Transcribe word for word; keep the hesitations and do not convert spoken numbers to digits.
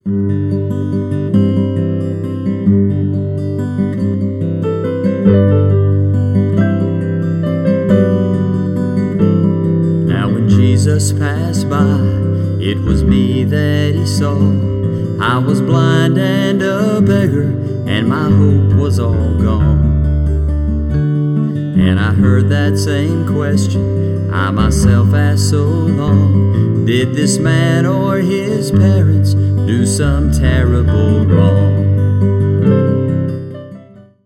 Now when Jesus passed by, it was me that he saw. I was blind and a beggar, and my hope was all gone. And I heard that same question I myself asked so long: did this man or his parents do some terrible wrong?